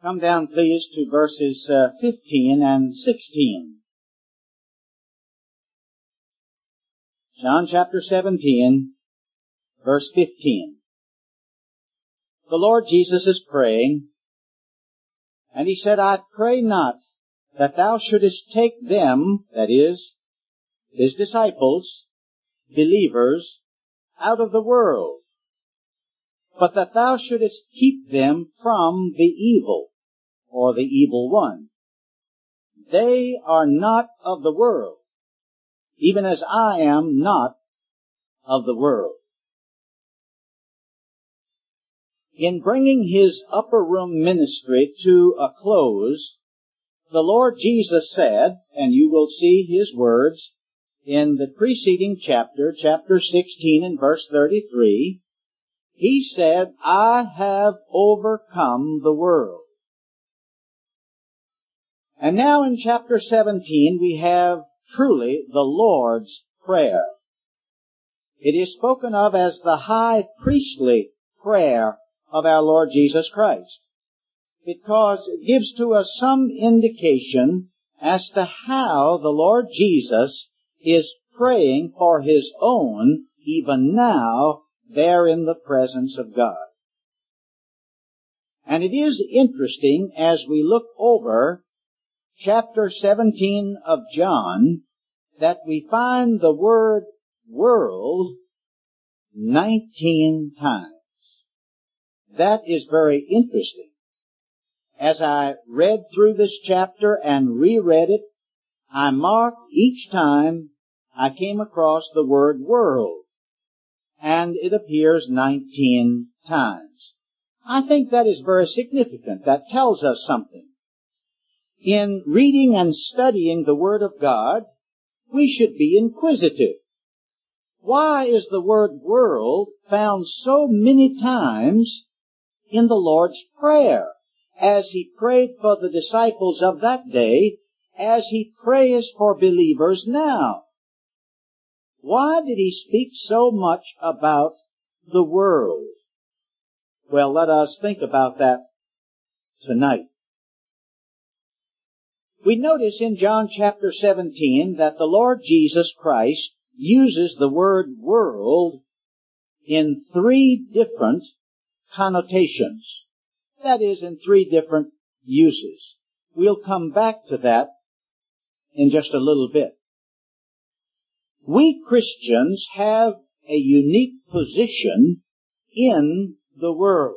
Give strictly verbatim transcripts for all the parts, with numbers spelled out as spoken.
Come down, please, to verses uh, fifteen and sixteen. John chapter seventeen, verse fifteen. The Lord Jesus is praying, and He said, I pray not that Thou shouldest take them, that is, His disciples, believers, out of the world, but that Thou shouldest keep them from the evil, or the evil one. They are not of the world, even as I am not of the world. In bringing His upper room ministry to a close, the Lord Jesus said, and you will see His words in the preceding chapter, chapter sixteen and verse thirty-three, He said, I have overcome the world. And now in chapter seventeen we have truly the Lord's Prayer. It is spoken of as the high priestly prayer of our Lord Jesus Christ, because it gives to us some indication as to how the Lord Jesus is praying for His own, even now, there in the presence of God. And it is interesting as we look over chapter seventeen of John that we find the word world nineteen times. That is very interesting. As I read through this chapter and reread it, I marked each time I came across the word world, and it appears nineteen times. I think that is very significant. That tells us something. In reading and studying the Word of God, we should be inquisitive. Why is the word world found so many times in the Lord's Prayer, as He prayed for the disciples of that day, as He prays for believers now? Why did He speak so much about the world? Well, let us think about that tonight. We notice in John chapter seventeen that the Lord Jesus Christ uses the word world in three different connotations. That is, in three different uses. We'll come back to that in just a little bit. We Christians have a unique position in the world.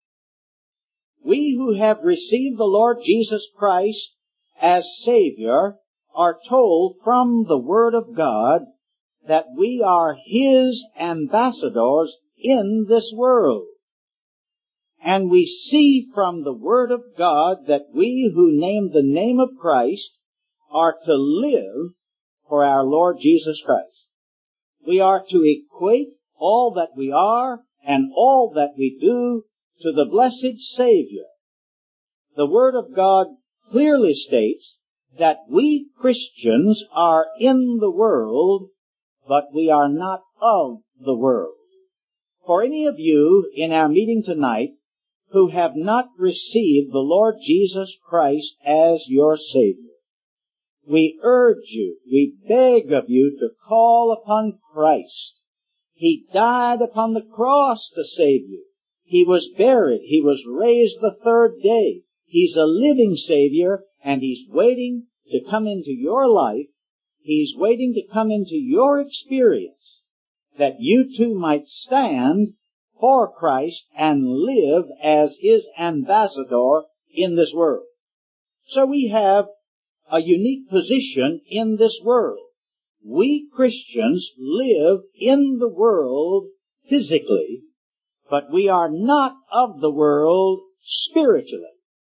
We who have received the Lord Jesus Christ as Savior are told from the Word of God that we are His ambassadors in this world. And we see from the Word of God that we who name the name of Christ are to live for our Lord Jesus Christ. We are to equate all that we are and all that we do to the blessed Savior. The Word of God clearly states that we Christians are in the world, but we are not of the world. For any of you in our meeting tonight who have not received the Lord Jesus Christ as your Savior, we urge you, we beg of you to call upon Christ. He died upon the cross to save you. He was buried. He was raised the third day. He's a living Savior, and He's waiting to come into your life. He's waiting to come into your experience, that you too might stand for Christ and live as His ambassador in this world. So we have a unique position in this world. We Christians live in the world physically, but we are not of the world spiritually.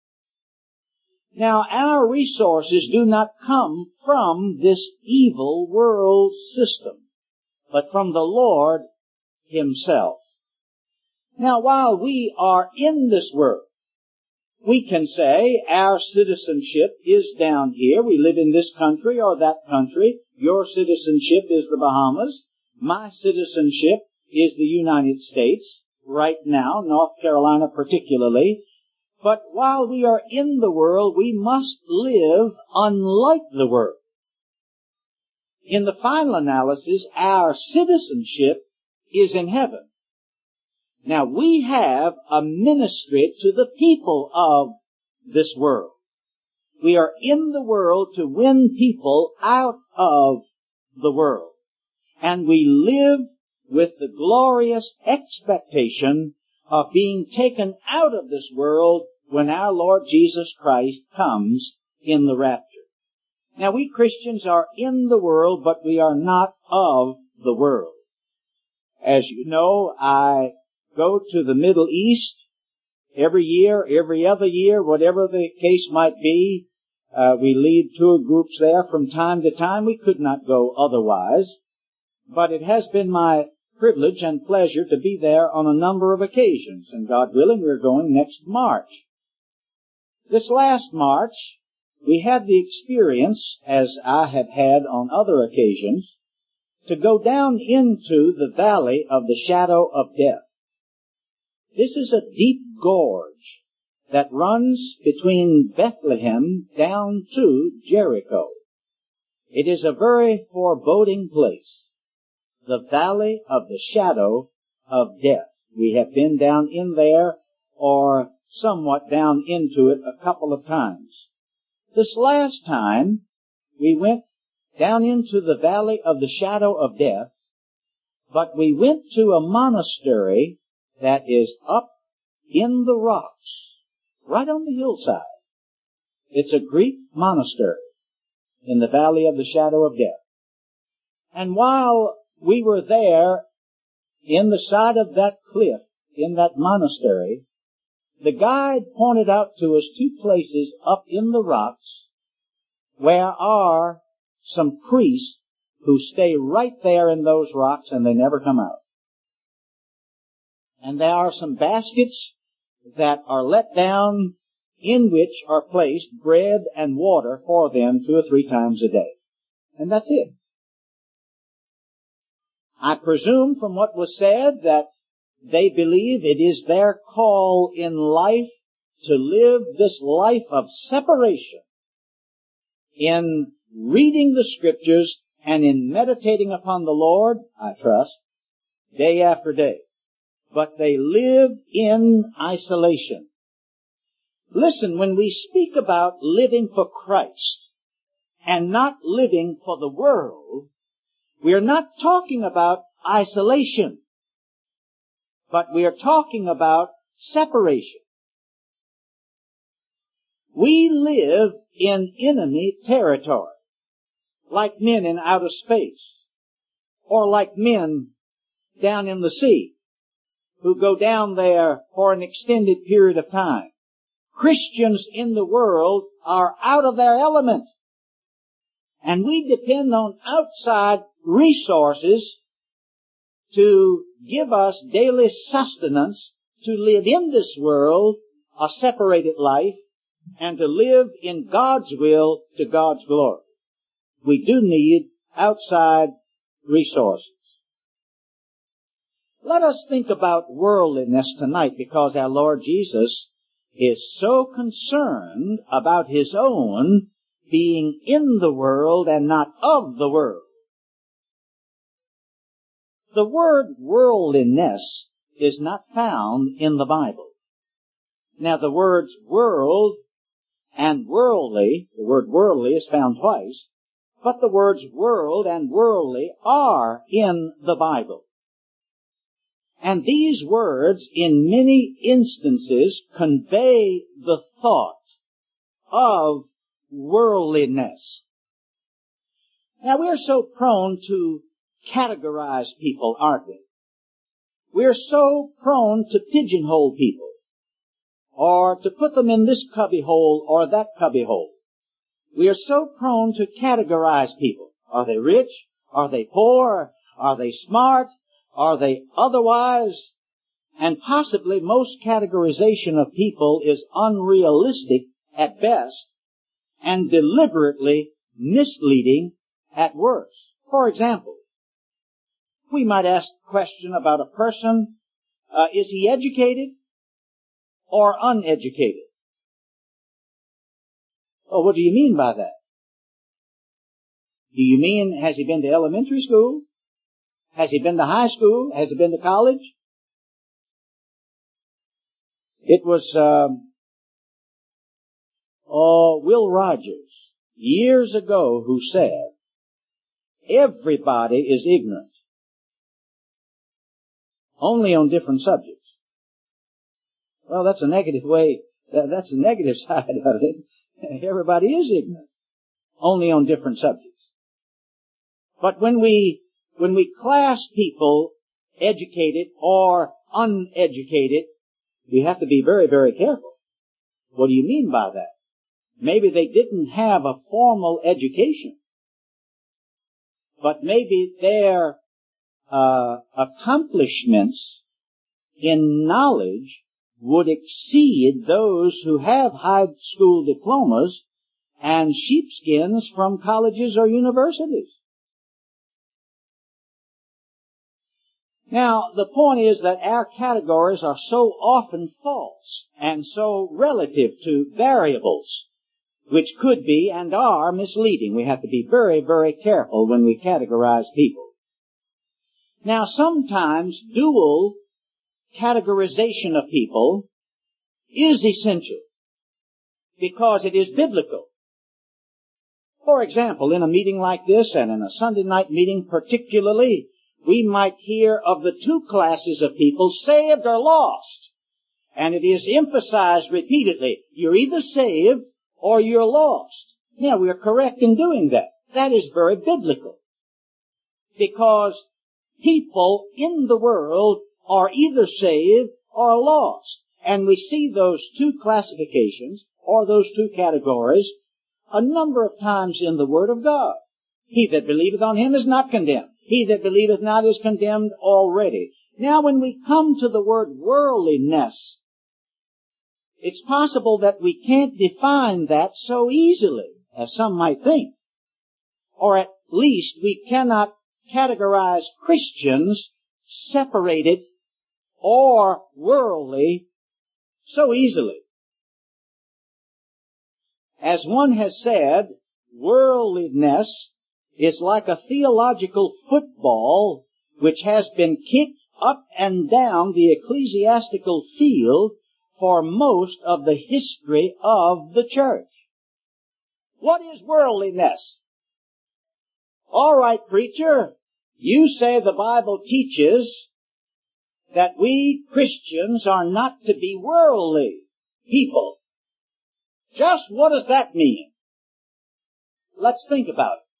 Now, our resources do not come from this evil world system, but from the Lord Himself. Now, while we are in this world, we can say our citizenship is down here. We live in this country or that country. Your citizenship is the Bahamas. My citizenship is the United States, right now, North Carolina particularly. But while we are in the world, we must live unlike the world. In the final analysis, our citizenship is in heaven. Now, we have a ministry to the people of this world. We are in the world to win people out of the world. And we live with the glorious expectation of being taken out of this world when our Lord Jesus Christ comes in the rapture. Now, we Christians are in the world, but we are not of the world. As you know, I go to the Middle East every year, every other year, whatever the case might be. Uh, we lead tour groups there from time to time. We could not go otherwise. But it has been my privilege and pleasure to be there on a number of occasions. And God willing, we're going next March. This last March, we had the experience, as I have had on other occasions, to go down into the valley of the shadow of death. This is a deep gorge that runs between Bethlehem down to Jericho. It is a very foreboding place, the valley of the shadow of death. We have been down in there, or somewhat down into it, a couple of times. This last time, we went down into the valley of the shadow of death, but we went to a monastery that is up in the rocks, right on the hillside. It's a Greek monastery in the valley of the shadow of death. And while we were there in the side of that cliff, in that monastery, the guide pointed out to us two places up in the rocks where are some priests who stay right there in those rocks and they never come out. And there are some baskets that are let down in which are placed bread and water for them two or three times a day. And that's it. I presume from what was said that they believe it is their call in life to live this life of separation in reading the Scriptures and in meditating upon the Lord, I trust, day after day. But they live in isolation. Listen, when we speak about living for Christ and not living for the world, we are not talking about isolation, but we are talking about separation. We live in enemy territory, like men in outer space, or like men down in the sea, who go down there for an extended period of time. Christians in the world are out of their element, and we depend on outside resources to give us daily sustenance to live in this world a separated life and to live in God's will to God's glory. We do need outside resources. Let us think about worldliness tonight, because our Lord Jesus is so concerned about His own being in the world and not of the world. The word worldliness is not found in the Bible. Now, the words world and worldly, the word worldly is found twice, but the words world and worldly are in the Bible. And these words, in many instances, convey the thought of worldliness. Now, we're so prone to categorize people, aren't we? We're so prone to pigeonhole people, or to put them in this cubbyhole or that cubbyhole. We are so prone to categorize people. Are they rich? Are they poor? Are they smart? Are they otherwise? And possibly most categorization of people is unrealistic at best and deliberately misleading at worst. For example, we might ask the question about a person, uh, is he educated or uneducated? Oh, what do you mean by that? Do you mean, has he been to elementary school? Has he been to high school? Has he been to college? It was, um, oh, Will Rogers, years ago, who said, everybody is ignorant, only on different subjects. Well, that's a negative way, that's the negative side of it. Everybody is ignorant, only on different subjects. But when we, when we class people educated or uneducated, we have to be very, very careful. What do you mean by that? Maybe they didn't have a formal education, but maybe their uh, accomplishments in knowledge would exceed those who have high school diplomas and sheepskins from colleges or universities. Now, the point is that our categories are so often false and so relative to variables, which could be and are misleading. We have to be very, very careful when we categorize people. Now, sometimes dual categorization of people is essential because it is biblical. For example, in a meeting like this, and in a Sunday night meeting particularly, we might hear of the two classes of people, saved or lost. And it is emphasized repeatedly, you're either saved or you're lost. Now, we are correct in doing that. That is very biblical. Because people in the world are either saved or lost. And we see those two classifications, or those two categories, a number of times in the Word of God. He that believeth on him is not condemned. He that believeth not is condemned already. Now, when we come to the word worldliness, it's possible that we can't define that so easily as some might think. Or at least we cannot categorize Christians separated or worldly so easily. As one has said, worldliness is like a theological football which has been kicked up and down the ecclesiastical field for most of the history of the church. What is worldliness? All right, preacher, you say the Bible teaches that we Christians are not to be worldly people. Just what does that mean? Let's think about it.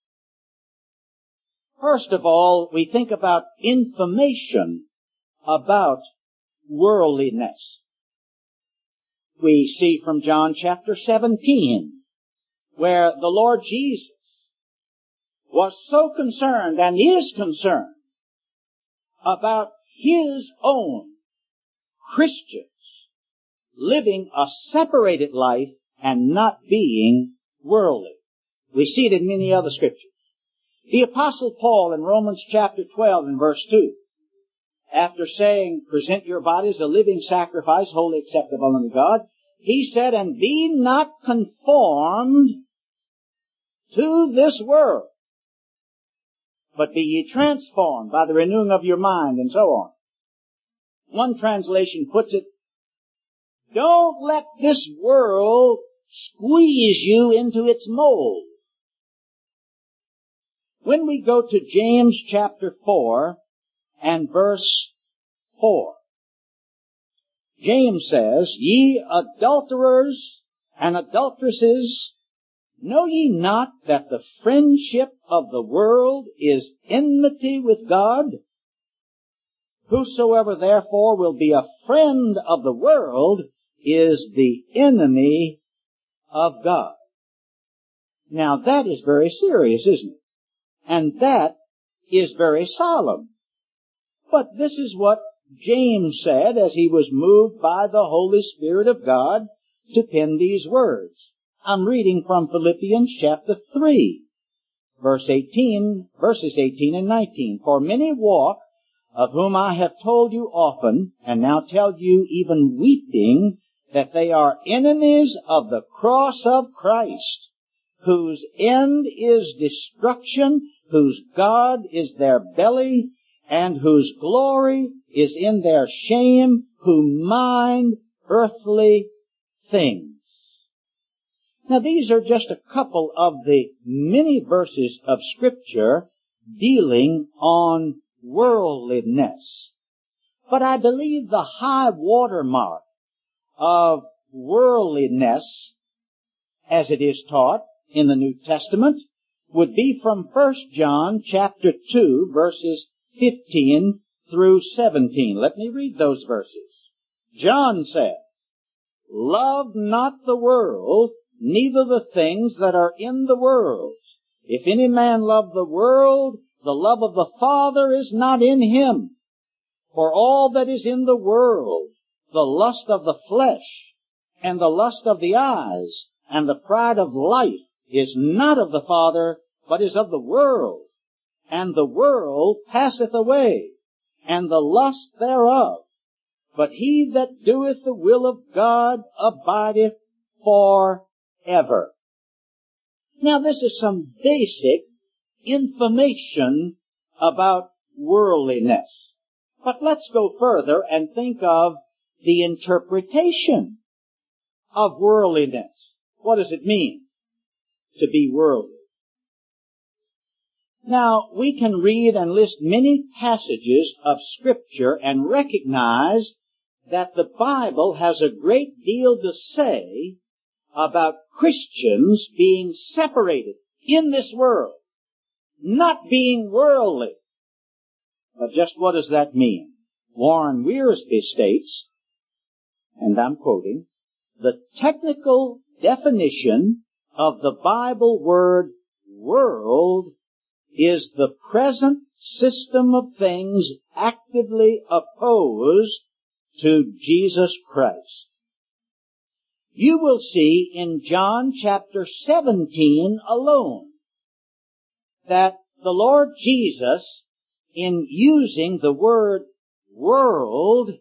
First of all, we think about information about worldliness. We see from John chapter seventeen, where the Lord Jesus was so concerned and is concerned about His own Christians living a separated life and not being worldly. We see it in many other scriptures. The Apostle Paul in Romans chapter twelve and verse two, after saying, present your bodies a living sacrifice, wholly acceptable unto God, he said, and be not conformed to this world, but be ye transformed by the renewing of your mind, and so on. One translation puts it, don't let this world squeeze you into its mold. When we go to James chapter four and verse four, James says, ye adulterers and adulteresses, know ye not that the friendship of the world is enmity with God? Whosoever therefore will be a friend of the world is the enemy of God. Now that is very serious, isn't it? And that is very solemn. But this is what James said as he was moved by the Holy Spirit of God to pen these words. I'm reading from Philippians chapter three, verse eighteen, verses eighteen and nineteen. For many walk, of whom I have told you often, and now tell you even weeping, that they are enemies of the cross of Christ, whose end is destruction, whose God is their belly, and whose glory is in their shame, who mind earthly things. Now these are just a couple of the many verses of Scripture dealing on worldliness. But I believe the high watermark of worldliness, as it is taught in the New Testament, would be from First John chapter two, verses fifteen through seventeen. Let me read those verses. John said, "Love not the world, neither the things that are in the world. If any man love the world, the love of the Father is not in him. For all that is in the world, the lust of the flesh, and the lust of the eyes, and the pride of life, is not of the Father, but is of the world. And the world passeth away, and the lust thereof. But he that doeth the will of God abideth forever." Now this is some basic information about worldliness. But let's go further and think of the interpretation of worldliness. What does it mean to be worldly? Now, we can read and list many passages of Scripture and recognize that the Bible has a great deal to say about Christians being separated in this world, not being worldly. But just what does that mean? Warren Wiersbe states, and I'm quoting, "The technical definition of the Bible word world is the present system of things actively opposed to Jesus Christ." You will see in John chapter seventeen alone that the Lord Jesus, in using the word world,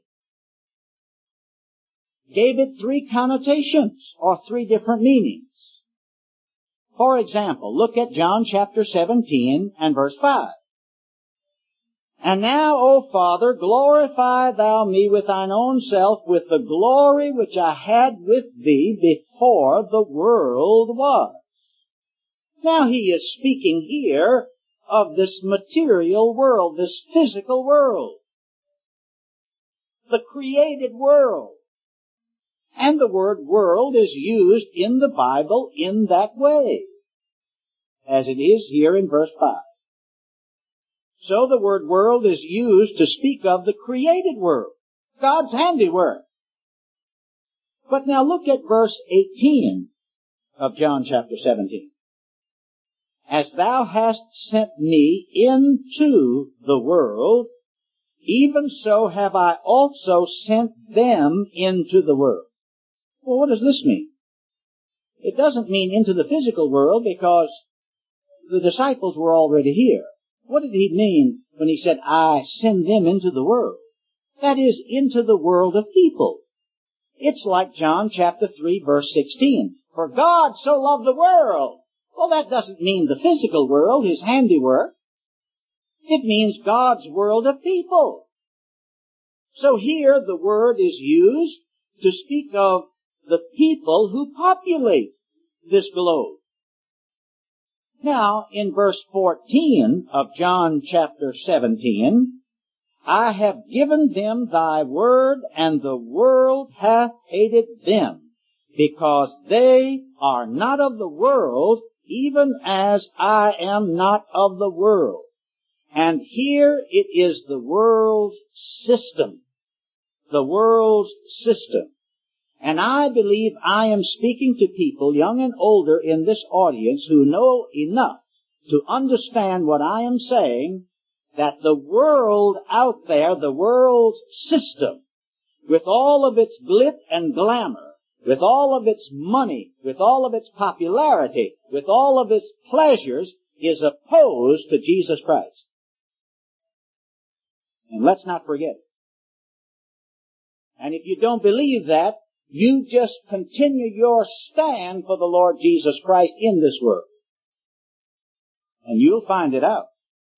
gave it three connotations or three different meanings. For example, look at John chapter seventeen and verse five. "And now, O Father, glorify thou me with thine own self, with the glory which I had with thee before the world was." Now he is speaking here of this material world, this physical world, the created world. And the word world is used in the Bible in that way, as it is here in verse five. So the word world is used to speak of the created world, God's handiwork. But now look at verse eighteen of John chapter seventeen. "As thou hast sent me into the world, even so have I also sent them into the world." Well, what does this mean? It doesn't mean into the physical world, because the disciples were already here. What did he mean when he said, "I send them into the world"? That is, into the world of people. It's like John chapter three, verse sixteen. "For God so loved the world." Well, that doesn't mean the physical world, his handiwork. It means God's world of people. So here the word is used to speak of the people who populate this globe. Now, in verse fourteen of John chapter seventeen, "I have given them thy word, and the world hath hated them, because they are not of the world, even as I am not of the world." And here it is the world's system. The world's system. And I believe I am speaking to people, young and older, in this audience who know enough to understand what I am saying, that the world out there, the world's system, with all of its glitz and glamour, with all of its money, with all of its popularity, with all of its pleasures, is opposed to Jesus Christ. And let's not forget it. And if you don't believe that, You just continue your stand for the Lord Jesus Christ in this world. And you'll find it out.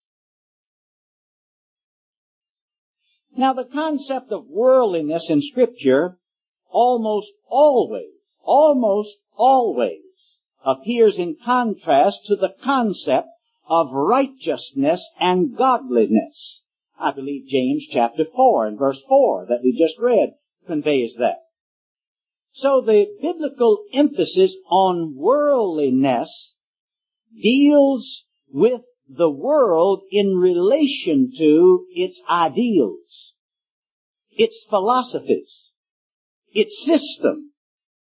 Now, the concept of worldliness in Scripture almost always, almost always appears in contrast to the concept of righteousness and godliness. I believe James chapter four and verse four that we just read conveys that. So the biblical emphasis on worldliness deals with the world in relation to its ideals, its philosophies, its system.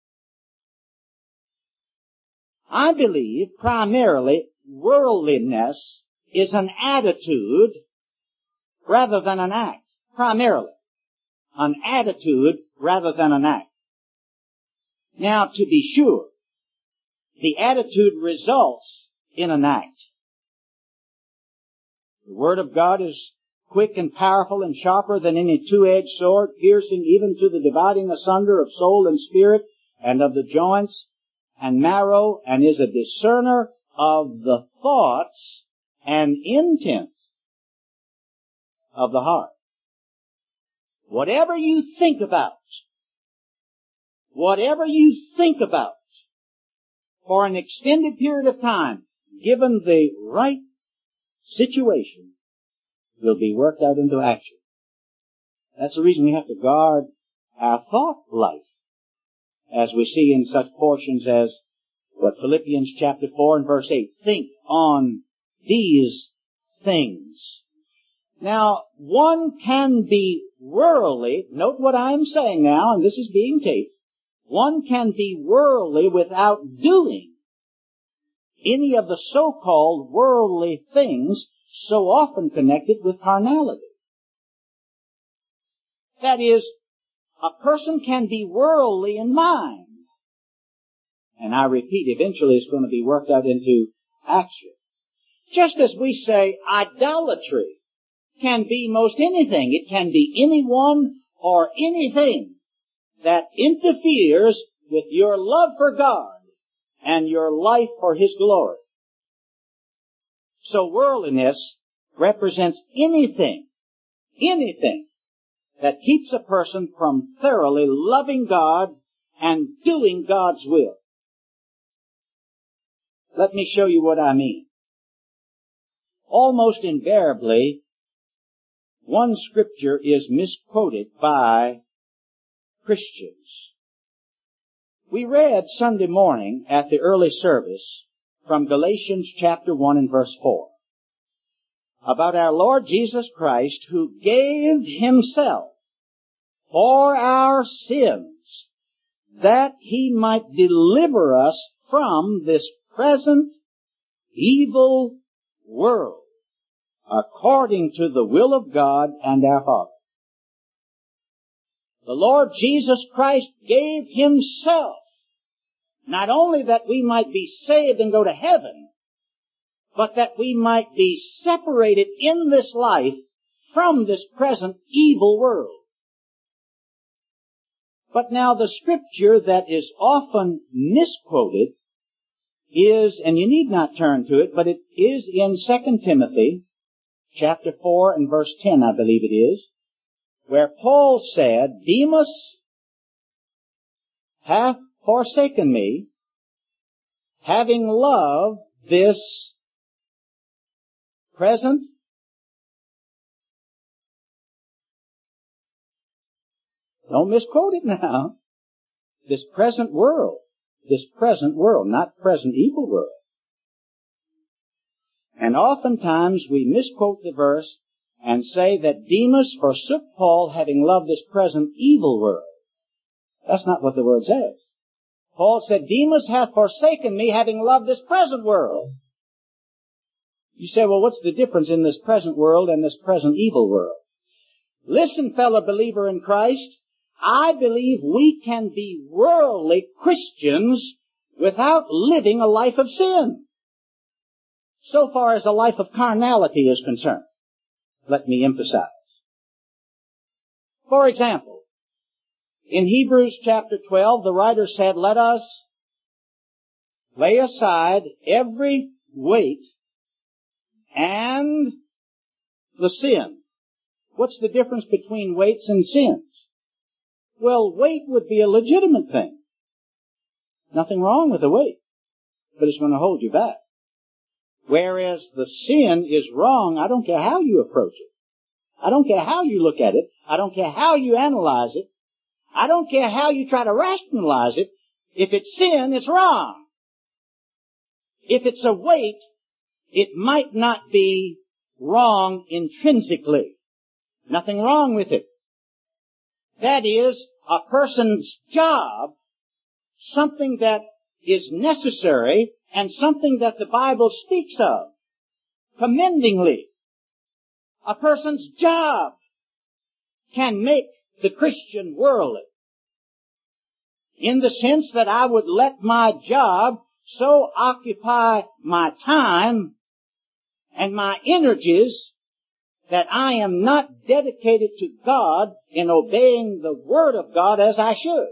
I believe primarily worldliness is an attitude rather than an act. Primarily. An attitude rather than an act. Now, to be sure, the attitude results in an act. The Word of God is quick and powerful and sharper than any two-edged sword, piercing even to the dividing asunder of soul and spirit and of the joints and marrow, and is a discerner of the thoughts and intents of the heart. Whatever you think about, whatever you think about for an extended period of time, given the right situation, will be worked out into action. That's the reason we have to guard our thought life, as we see in such portions as what Philippians chapter four and verse eight. Think on these things. Now, one can be worldly. Note what I'm saying now, and this is being taped. One can be worldly without doing any of the so-called worldly things so often connected with carnality. That is, a person can be worldly in mind. And I repeat, eventually it's going to be worked out into action. Just as we say idolatry can be most anything. It can be anyone or anything that interferes with your love for God and your life for His glory. So worldliness represents anything, anything that keeps a person from thoroughly loving God and doing God's will. Let me show you what I mean. Almost invariably, one scripture is misquoted by Christians. We read Sunday morning at the early service from Galatians chapter one and verse four about our Lord Jesus Christ, who gave Himself for our sins that He might deliver us from this present evil world, according to the will of God and our Father. The Lord Jesus Christ gave Himself, not only that we might be saved and go to heaven, but that we might be separated in this life from this present evil world. But now the scripture that is often misquoted is, and you need not turn to it, but it is in Second Timothy chapter four and verse ten, I believe it is, where Paul said, Demas hath forsaken me, having loved this present don't misquote it now. This present world. This present world, not present evil world. And oftentimes we misquote the verse and say that Demas forsook Paul having loved this present evil world. That's not what the word says. Paul said, Demas hath forsaken me having loved this present world. You say, well, what's the difference in this present world and this present evil world? Listen, fellow believer in Christ, I believe we can be worldly Christians without living a life of sin, so far as a life of carnality is concerned. Let me emphasize. For example, In Hebrews chapter twelve, the writer said, let us lay aside every weight and the sin. What's the difference between weights and sins? Well, weight would be a legitimate thing. Nothing wrong with the weight, but it's going to hold you back. Whereas the sin is wrong, I don't care how you approach it. I don't care how you look at it. I don't care how you analyze it. I don't care how you try to rationalize it. If it's sin, it's wrong. If it's a weight, it might not be wrong intrinsically. Nothing wrong with it. That is, a person's job, something that is necessary and something that the Bible speaks of commendingly. A person's job can make the Christian worldly, in the sense that I would let my job so occupy my time and my energies that I am not dedicated to God in obeying the Word of God as I should.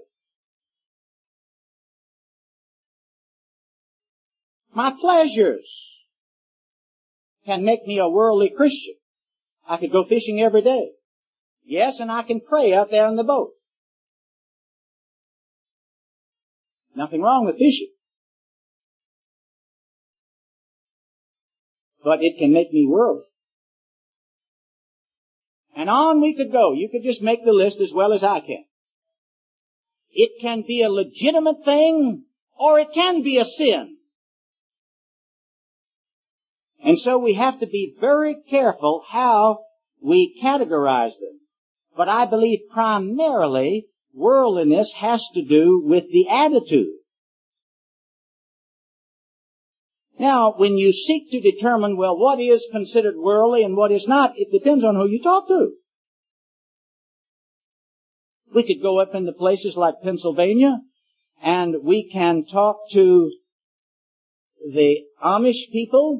My pleasures can make me a worldly Christian. I could go fishing every day. Yes, and I can pray out there in the boat. Nothing wrong with fishing. But it can make me worldly. And on we could go. You could just make the list as well as I can. It can be a legitimate thing, or it can be a sin. And so we have to be very careful how we categorize them. But I believe primarily worldliness has to do with the attitude. Now, when you seek to determine, well, what is considered worldly and what is not, it depends on who you talk to. We could go up into places like Pennsylvania, and we can talk to the Amish people,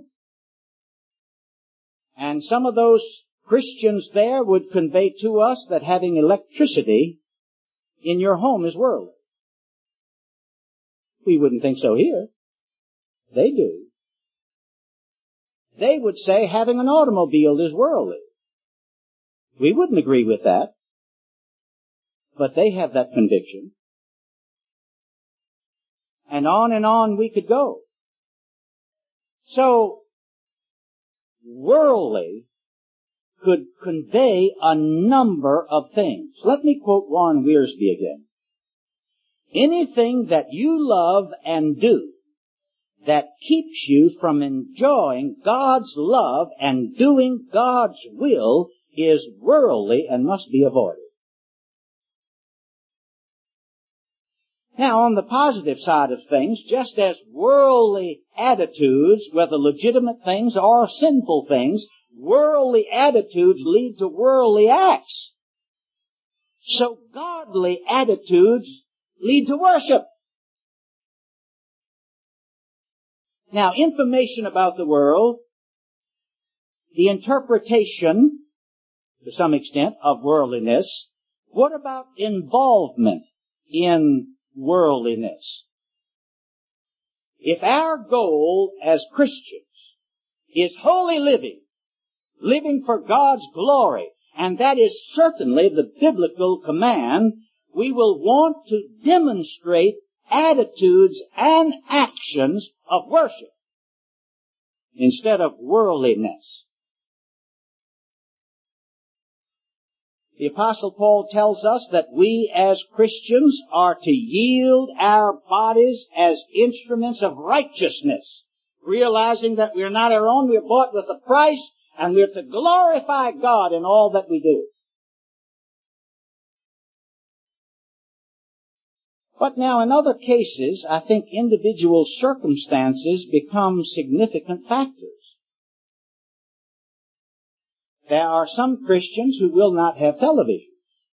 and some of those Christians there would convey to us that having electricity in your home is worldly. We wouldn't think so here. They do. They would say having an automobile is worldly. We wouldn't agree with that. But they have that conviction. And on and on we could go. So, worldly could convey a number of things. Let me quote Warren Wiersbe again. Anything that you love and do that keeps you from enjoying God's love and doing God's will is worldly and must be avoided. Now, on the positive side of things, just as worldly attitudes, whether legitimate things or sinful things, worldly attitudes lead to worldly acts. So godly attitudes lead to worship. Now, information about the world, the interpretation, to some extent, of worldliness. What about involvement in worldliness? If our goal as Christians is holy living, living for God's glory, and that is certainly the biblical command, we will want to demonstrate attitudes and actions of worship instead of worldliness. The Apostle Paul tells us that we as Christians are to yield our bodies as instruments of righteousness, realizing that we are not our own, we are bought with a price, and we are to glorify God in all that we do. But now in other cases, I think individual circumstances become significant factors. There are some Christians who will not have television.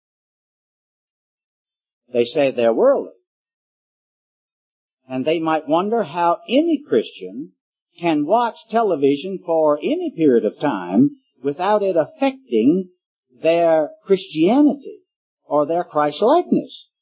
They say they're worldly. And they might wonder how any Christian can watch television for any period of time without it affecting their Christianity or their Christ-likeness.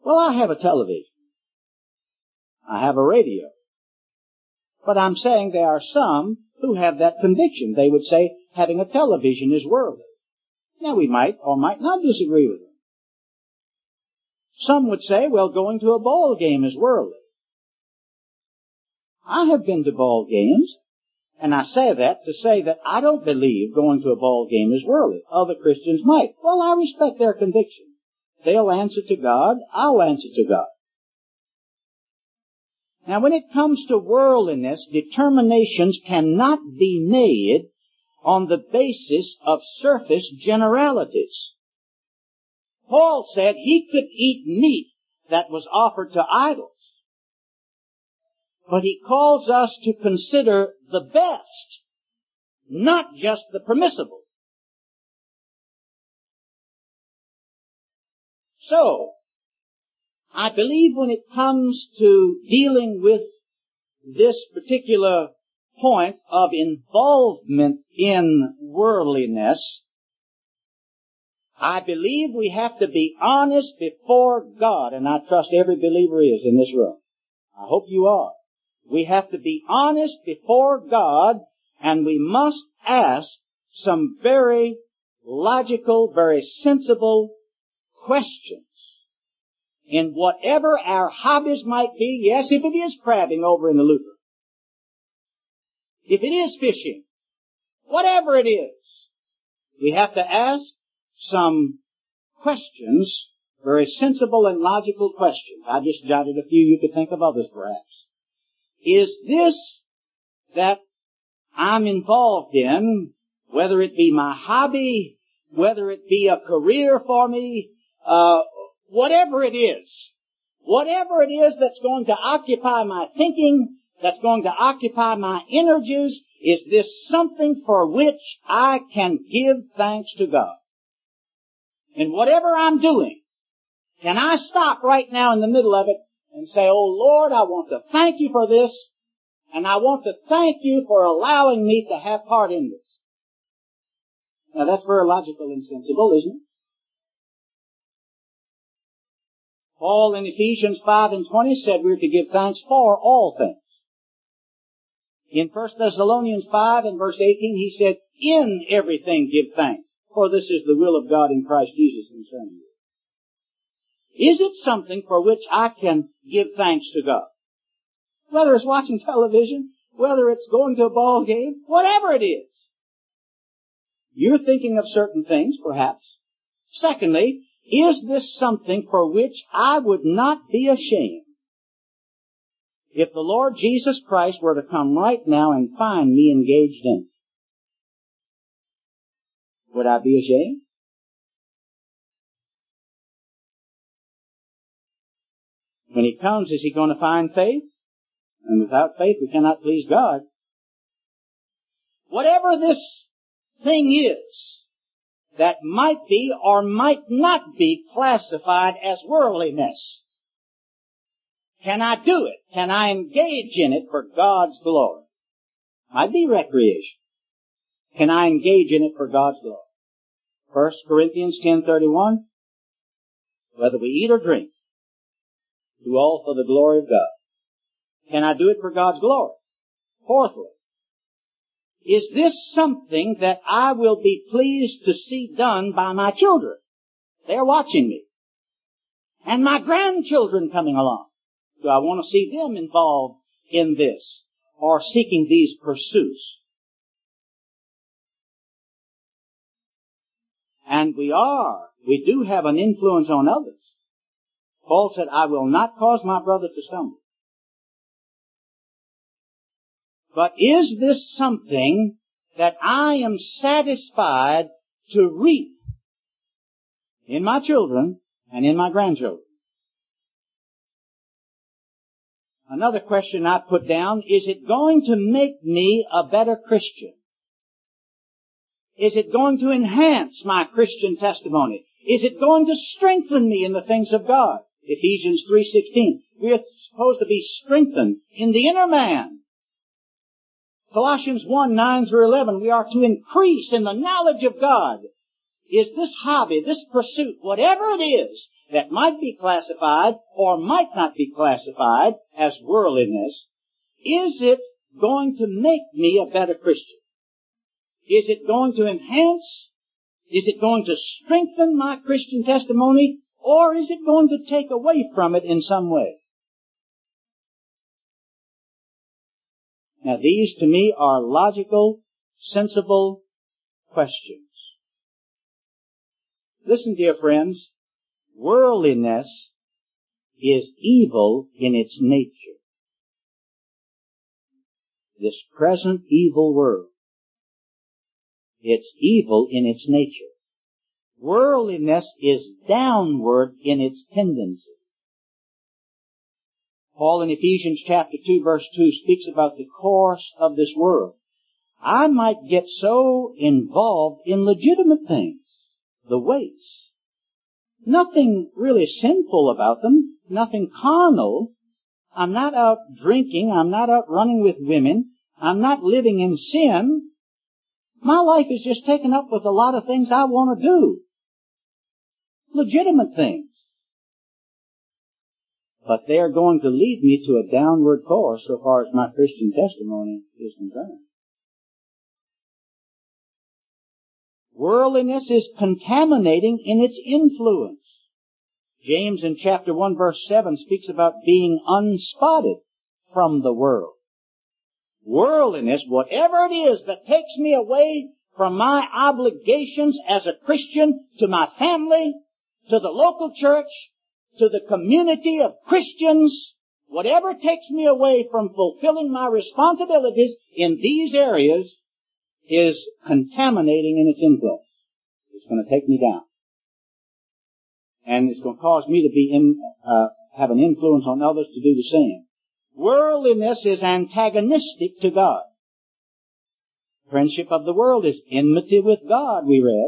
Well, I have a television. I have a radio. But I'm saying there are some who have that conviction. They would say having a television is worldly. Now, we might or might not disagree with them. Some would say, well, going to a ball game is worldly. I have been to ball games, and I say that to say that I don't believe going to a ball game is worldly. Other Christians might. Well, I respect their conviction. They'll answer to God. I'll answer to God. Now, when it comes to worldliness, determinations cannot be made on the basis of surface generalities. Paul said he could eat meat that was offered to idols. But he calls us to consider the best, not just the permissible. So, I believe when it comes to dealing with this particular point of involvement in worldliness, I believe we have to be honest before God, and I trust every believer is in this room. I hope you are. We have to be honest before God, and we must ask some very logical, very sensible questions. In whatever our hobbies might be, yes, if it is crabbing over in the Luther, if it is fishing, whatever it is, we have to ask some questions, very sensible and logical questions. I just jotted a few. You could think of others, perhaps. Is this that I'm involved in, whether it be my hobby, whether it be a career for me, uh, whatever it is, whatever it is that's going to occupy my thinking, that's going to occupy my energies, is this something for which I can give thanks to God? And whatever I'm doing, can I stop right now in the middle of it and say, oh Lord, I want to thank you for this, and I want to thank you for allowing me to have part in this. Now that's very logical and sensible, isn't it? Paul in Ephesians five and twenty said we're to give thanks for all things. In First Thessalonians five and verse eighteen, he said, in everything give thanks, for this is the will of God in Christ Jesus concerning you. Is it something for which I can give thanks to God? Whether it's watching television, whether it's going to a ball game, whatever it is. You're thinking of certain things, perhaps. Secondly, is this something for which I would not be ashamed if the Lord Jesus Christ were to come right now and find me engaged in it? Would I be ashamed? When he comes, is he going to find faith? And without faith, we cannot please God. Whatever this thing is that might be or might not be classified as worldliness, can I do it? Can I engage in it for God's glory? Might be recreation. Can I engage in it for God's glory? First Corinthians ten thirty-one, whether we eat or drink, do all for the glory of God. Can I do it for God's glory? Fourthly, is this something that I will be pleased to see done by my children? They're watching me. And my grandchildren coming along. Do I want to see them involved in this or seeking these pursuits? And we are, we do have an influence on others. Paul said, I will not cause my brother to stumble. But is this something that I am satisfied to reap in my children and in my grandchildren? Another question I put down, is it going to make me a better Christian? Is it going to enhance my Christian testimony? Is it going to strengthen me in the things of God? Ephesians three sixteen. We are supposed to be strengthened in the inner man. Colossians one nine through eleven. We are to increase in the knowledge of God. Is this hobby, this pursuit, whatever it is, that might be classified or might not be classified as worldliness, is it going to make me a better Christian? Is it going to enhance? Is it going to strengthen my Christian testimony? Or is it going to take away from it in some way? Now these to me are logical, sensible questions. Listen, dear friends, worldliness is evil in its nature. This present evil world, it's evil in its nature. Worldliness is downward in its tendency. Paul in Ephesians chapter two verse two speaks about the course of this world. I might get so involved in legitimate things, the weights. Nothing really sinful about them, nothing carnal. I'm not out drinking, I'm not out running with women, I'm not living in sin. My life is just taken up with a lot of things I want to do. Legitimate things. But they are going to lead me to a downward course so far as my Christian testimony is concerned. Worldliness is contaminating in its influence. James in chapter one verse seven speaks about being unspotted from the world. Worldliness, whatever it is that takes me away from my obligations as a Christian to my family, to the local church, to the community of Christians, whatever takes me away from fulfilling my responsibilities in these areas is contaminating in its influence. It's going to take me down. And it's going to cause me to be in, uh, have an influence on others to do the same. Worldliness is antagonistic to God. Friendship of the world is enmity with God, we read.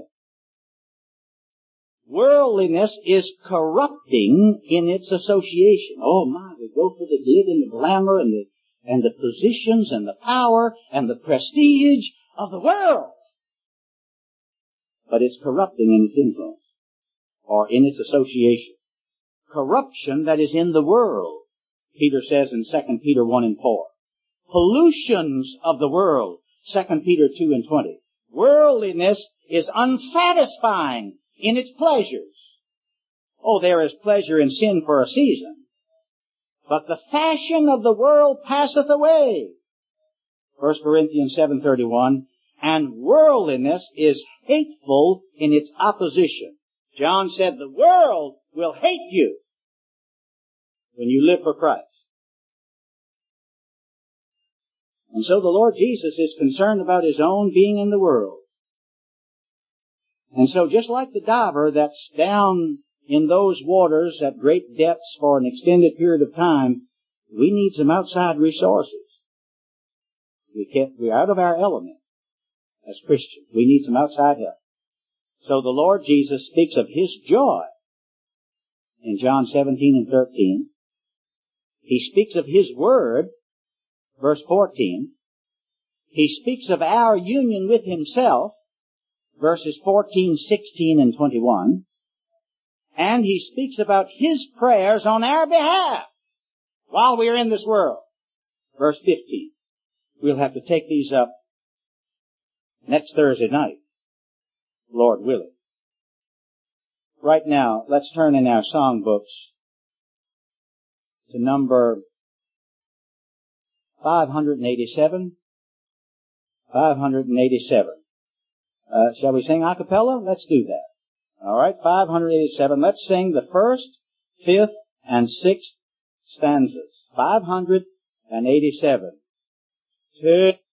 Worldliness is corrupting in its association. Oh my, we go for the glitz and the glamour and the, and the positions and the power and the prestige of the world. But it's corrupting in its influence or in its association. Corruption that is in the world, Peter says in Second Peter one and four. Pollutions of the world, Second Peter two and twenty. Worldliness is unsatisfying in its pleasures. Oh, there is pleasure in sin for a season, but the fashion of the world passeth away. First Corinthians seven thirty-one. And worldliness is hateful in its opposition. John said the world will hate you when you live for Christ. And so the Lord Jesus is concerned about His own being in the world. And so just like the diver that's down in those waters at great depths for an extended period of time, we need some outside resources. We can't, we're out of our element as Christians. We need some outside help. So the Lord Jesus speaks of His joy in John seventeen and thirteen. He speaks of His Word, verse fourteen. He speaks of our union with Himself, verses fourteen, sixteen, and twenty-one. And He speaks about His prayers on our behalf while we are in this world. Verse fifteen. We'll have to take these up next Thursday night, Lord willing. Right now, let's turn in our songbooks to number five hundred eighty-seven. five hundred eighty-seven. Uh, shall we sing a cappella? Let's do that. All right, five hundred eighty-seven. Let's sing the first, fifth, and sixth stanzas. five hundred eighty-seven. Two.